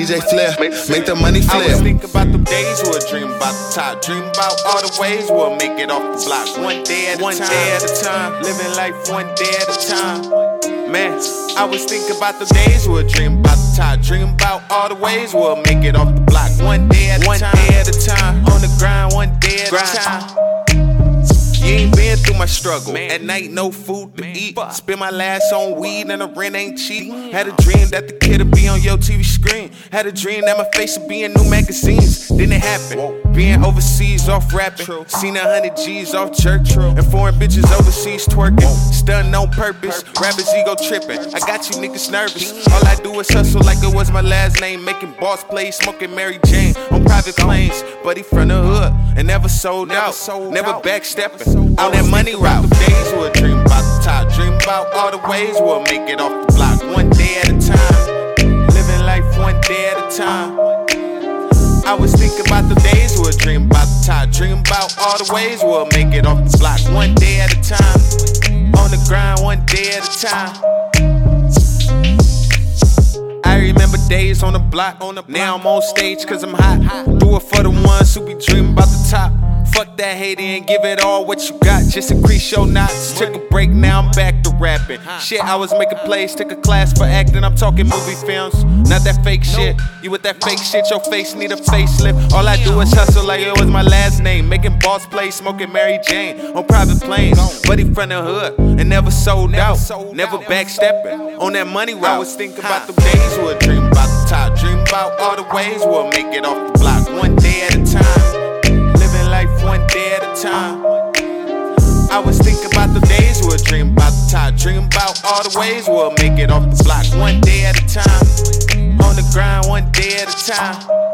DJ Flip, make the money flip. I was thinking about the days we'll dream about the top. Dream about all the ways we'll make it off the block. One day at a time, living life one day at a time. Man, I was thinking about the days we'll dream about the top. Dream about all the ways we'll make it off the block. One day at a time, on the grind, one day at a time. You ain't been through my struggle. Man. At night, no food to eat. Spend my last on weed and the rent ain't cheap. Had a dream that the kid'd be on your TV screen. Had a dream that my face would be in new magazines. Didn't happen. Being overseas off rapping. Seen 100 G's off church. And foreign bitches overseas twerking. Stunning on purpose. Rappers ego tripping. I got you niggas nervous. All I do is hustle like it was my last name. Making boss plays, smoking Mary Jane on private planes. Buddy from the hood and never sold out. Never backstepping. On that money route, the days we'll dream about the top. Dream about all the ways we'll make it off the block. One day at a time, living life one day at a time. I was thinking about the days we'll dream about the top. Dream about all the ways we'll make it off the block. One day at a time, on the grind one day at a time. I remember days on the block. Now I'm on stage cause I'm hot. Do it for the ones who be dreaming about the top. Fuck that hating and give it all what you got. Just increase your knots. Took a break, now I'm back to rapping. Shit, I was making plays, took a class for acting. I'm talking movie films, not that fake shit. You with that fake shit, your face need a facelift. All I do is hustle like it was my last name. Making boss plays, smoking Mary Jane on private planes. Buddy from the hood and never sold out. Never backstepping on that money route. I was thinking about the days we'll dream about the top. Dream about all the ways we'll make it off the block. One day at a time. Life one day at a time. I was thinking about the days we'll dream about the top. Dream about all the ways we'll make it off the block. One day at a time. On the grind, one day at a time.